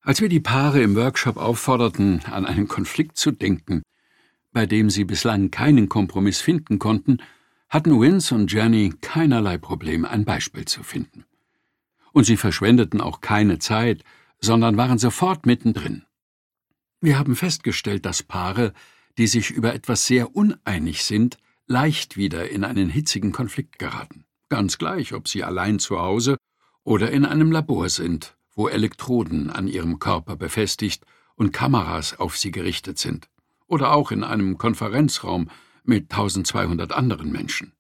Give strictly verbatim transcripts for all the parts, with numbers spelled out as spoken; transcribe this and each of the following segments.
Als wir die Paare im Workshop aufforderten, an einen Konflikt zu denken, bei dem sie bislang keinen Kompromiss finden konnten, hatten Vince und Jenny keinerlei Problem, ein Beispiel zu finden. Und sie verschwendeten auch keine Zeit, sondern waren sofort mittendrin. Wir haben festgestellt, dass Paare, die sich über etwas sehr uneinig sind, leicht wieder in einen hitzigen Konflikt geraten. Ganz gleich, ob sie allein zu Hause oder in einem Labor sind, wo Elektroden an ihrem Körper befestigt und Kameras auf sie gerichtet sind. Oder auch in einem Konferenzraum mit tausendzweihundert anderen Menschen.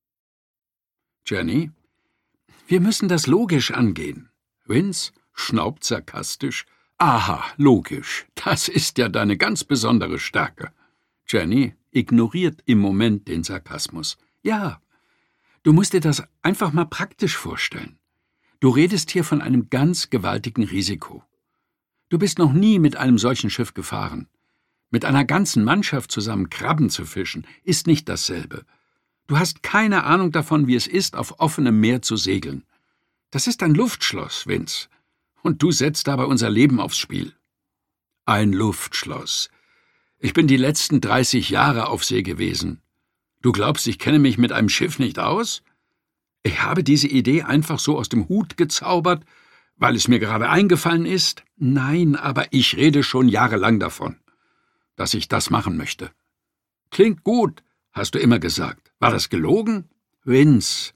Jenny? Wir müssen das logisch angehen. Vince schnaubt sarkastisch. Aha, logisch. Das ist ja deine ganz besondere Stärke. Jenny ignoriert im Moment den Sarkasmus. Ja, du musst dir das einfach mal praktisch vorstellen. Du redest hier von einem ganz gewaltigen Risiko. Du bist noch nie mit einem solchen Schiff gefahren. Mit einer ganzen Mannschaft zusammen Krabben zu fischen, ist nicht dasselbe. Du hast keine Ahnung davon, wie es ist, auf offenem Meer zu segeln. Das ist ein Luftschloss, Vince. Und du setzt dabei unser Leben aufs Spiel. Ein Luftschloss. Ich bin die letzten dreißig Jahre auf See gewesen. Du glaubst, ich kenne mich mit einem Schiff nicht aus? Ich habe diese Idee einfach so aus dem Hut gezaubert, weil es mir gerade eingefallen ist? Nein, aber ich rede schon jahrelang davon, dass ich das machen möchte. Klingt gut, hast du immer gesagt. War das gelogen? Vince.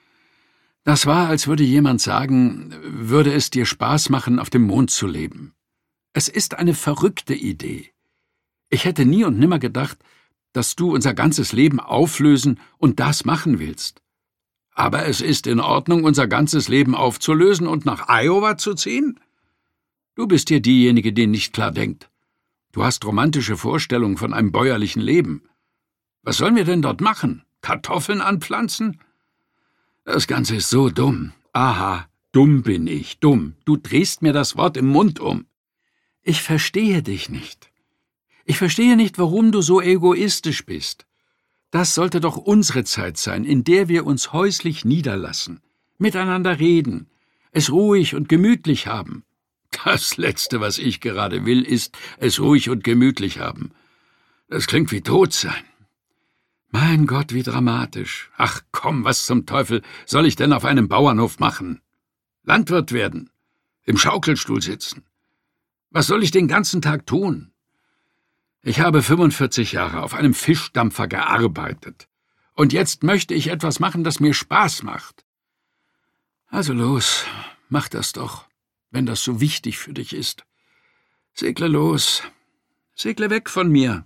Das war, als würde jemand sagen, würde es dir Spaß machen, auf dem Mond zu leben. Es ist eine verrückte Idee. Ich hätte nie und nimmer gedacht, dass du unser ganzes Leben auflösen und das machen willst. Aber es ist in Ordnung, unser ganzes Leben aufzulösen und nach Iowa zu ziehen? Du bist hier diejenige, die nicht klar denkt. Du hast romantische Vorstellungen von einem bäuerlichen Leben. Was sollen wir denn dort machen? Kartoffeln anpflanzen? Das Ganze ist so dumm. Aha, dumm bin ich, dumm. Du drehst mir das Wort im Mund um. Ich verstehe dich nicht. Ich verstehe nicht, warum du so egoistisch bist. Das sollte doch unsere Zeit sein, in der wir uns häuslich niederlassen, miteinander reden, es ruhig und gemütlich haben. Das Letzte, was ich gerade will, ist, es ruhig und gemütlich haben. Das klingt wie tot sein. Mein Gott, wie dramatisch. Ach komm, was zum Teufel soll ich denn auf einem Bauernhof machen? Landwirt werden, im Schaukelstuhl sitzen. Was soll ich den ganzen Tag tun? Ich habe fünfundvierzig Jahre auf einem Fischdampfer gearbeitet. Und jetzt möchte ich etwas machen, das mir Spaß macht. Also los, mach das doch, wenn das so wichtig für dich ist. Segle los, segle weg von mir.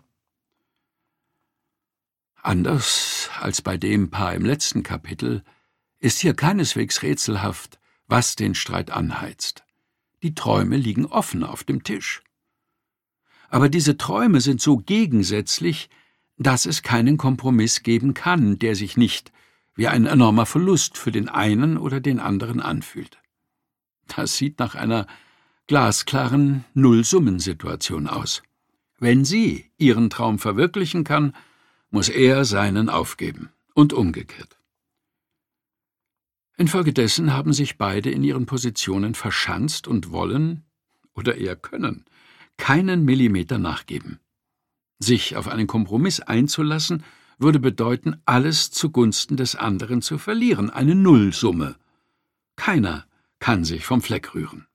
Anders als bei dem Paar im letzten Kapitel ist hier keineswegs rätselhaft, was den Streit anheizt. Die Träume liegen offen auf dem Tisch. Aber diese Träume sind so gegensätzlich, dass es keinen Kompromiss geben kann, der sich nicht wie ein enormer Verlust für den einen oder den anderen anfühlt. Das sieht nach einer glasklaren Nullsummensituation aus. Wenn sie ihren Traum verwirklichen kann, muss er seinen aufgeben und umgekehrt. Infolgedessen haben sich beide in ihren Positionen verschanzt und wollen, oder eher können, keinen Millimeter nachgeben. Sich auf einen Kompromiss einzulassen, würde bedeuten, alles zugunsten des anderen zu verlieren, eine Nullsumme. Keiner kann sich vom Fleck rühren.